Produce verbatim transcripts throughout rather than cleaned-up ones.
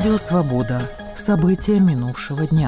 Радио «Свобода». События минувшего дня.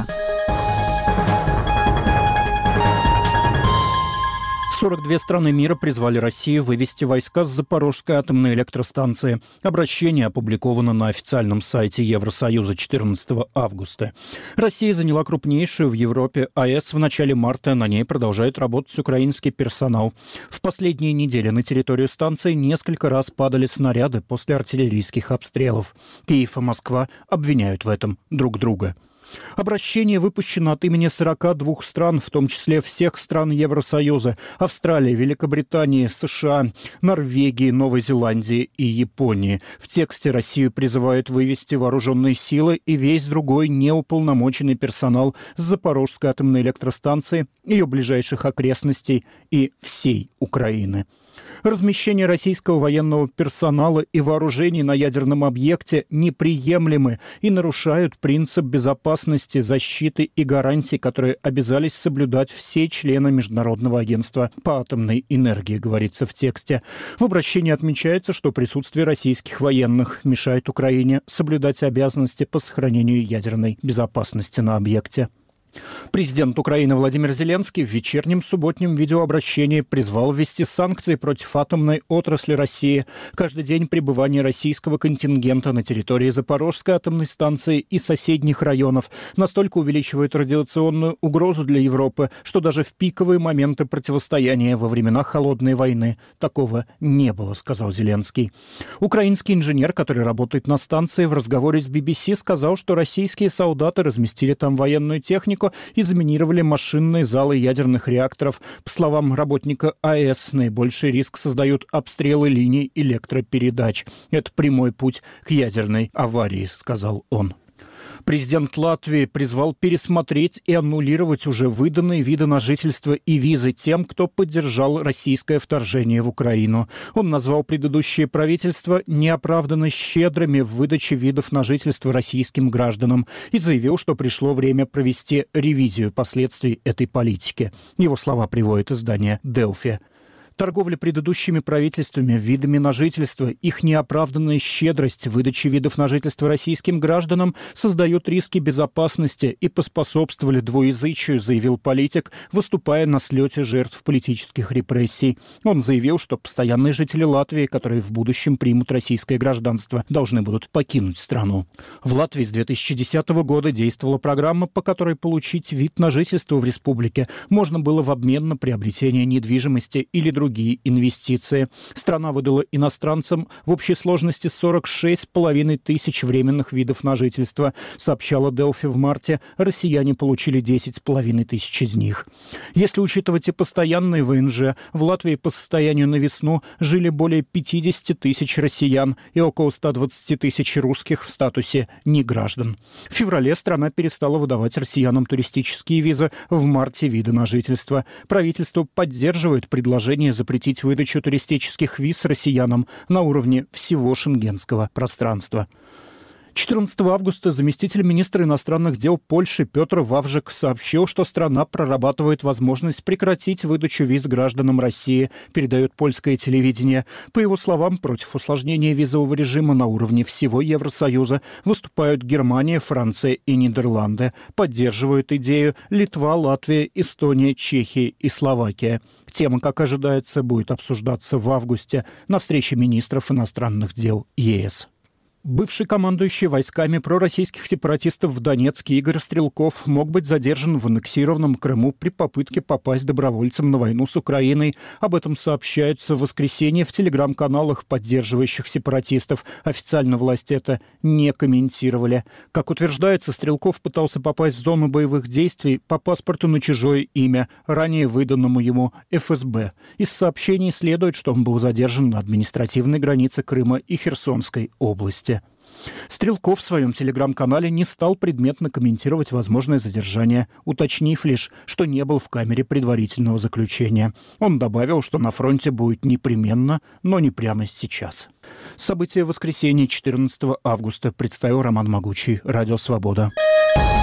сорок две страны мира призвали Россию вывести войска с Запорожской атомной электростанции. Обращение опубликовано на официальном сайте Евросоюза четырнадцатого августа. Россия заняла крупнейшую в Европе АЭС в начале марта. На ней продолжает работать украинский персонал. В последние недели на территорию станции несколько раз падали снаряды после артиллерийских обстрелов. Киев и Москва обвиняют в этом друг друга. Обращение выпущено от имени сорока двух стран, в том числе всех стран Евросоюза: Австралии, Великобритании, США, Норвегии, Новой Зеландии и Японии. В тексте Россию призывают вывести вооруженные силы и весь другой неуполномоченный персонал с Запорожской атомной электростанции, ее ближайших окрестностей и всей Украины. Размещение российского военного персонала и вооружений на ядерном объекте неприемлемы и нарушают принцип безопасности, защиты и гарантий, которые обязались соблюдать все члены Международного агентства по атомной энергии, говорится в тексте. В обращении отмечается, что присутствие российских военных мешает Украине соблюдать обязанности по сохранению ядерной безопасности на объекте. Президент Украины Владимир Зеленский в вечернем субботнем видеообращении призвал ввести санкции против атомной отрасли России. Каждый день пребывания российского контингента на территории Запорожской атомной станции и соседних районов настолько увеличивает радиационную угрозу для Европы, что даже в пиковые моменты противостояния во времена Холодной войны такого не было, сказал Зеленский. Украинский инженер, который работает на станции, в разговоре с би би си сказал, что российские солдаты разместили там военную технику и заминировали машинные залы ядерных реакторов. По словам работника АЭС, наибольший риск создают обстрелы линий электропередач. Это прямой путь к ядерной аварии, сказал он. Президент Латвии призвал пересмотреть и аннулировать уже выданные виды на жительство и визы тем, кто поддержал российское вторжение в Украину. Он назвал предыдущее правительство неоправданно щедрыми в выдаче видов на жительство российским гражданам и заявил, что пришло время провести ревизию последствий этой политики. Его слова приводит издание «Делфи». Торговля предыдущими правительствами видами на жительство, их неоправданная щедрость в выдаче видов на жительство российским гражданам создают риски безопасности и поспособствовали двуязычию, заявил политик, выступая на слете жертв политических репрессий. Он заявил, что постоянные жители Латвии, которые в будущем примут российское гражданство, должны будут покинуть страну. В Латвии с две тысячи десятого года действовала программа, по которой получить вид на жительство в республике можно было в обмен на приобретение недвижимости или других другие инвестиции. Страна выдала иностранцам в общей сложности сорок шесть с половиной тысяч временных видов на жительство. Сообщала Делфи в марте, россияне получили десять с половиной тысяч из них. Если учитывать и постоянные вэ эн жэ, в Латвии по состоянию на весну жили более пятьдесят тысяч россиян и около ста двадцати тысяч русских в статусе неграждан. В феврале страна перестала выдавать россиянам туристические визы, в марте виды на жительство. Правительство поддерживает предложение запретить выдачу туристических виз россиянам на уровне всего шенгенского пространства. четырнадцатого августа заместитель министра иностранных дел Польши Петр Вавжик сообщил, что страна прорабатывает возможность прекратить выдачу виз гражданам России, передает польское телевидение. По его словам, против усложнения визового режима на уровне всего Евросоюза выступают Германия, Франция и Нидерланды. Поддерживают идею Литва, Латвия, Эстония, Чехия и Словакия. Тема, как ожидается, будет обсуждаться в августе на встрече министров иностранных дел е эс. Бывший командующий войсками пророссийских сепаратистов в Донецке Игорь Стрелков мог быть задержан в аннексированном Крыму при попытке попасть добровольцем на войну с Украиной. Об этом сообщается в воскресенье в телеграм-каналах, поддерживающих сепаратистов. Официально власти это не комментировали. Как утверждается, Стрелков пытался попасть в зону боевых действий по паспорту на чужое имя, ранее выданному ему эф эс бэ. Из сообщений следует, что он был задержан на административной границе Крыма и Херсонской области. Стрелков в своем телеграм-канале не стал предметно комментировать возможное задержание, уточнив лишь, что не был в камере предварительного заключения. Он добавил, что на фронте будет непременно, но не прямо сейчас. События воскресенья четырнадцатого августа представил Роман Могучий, Радио «Свобода».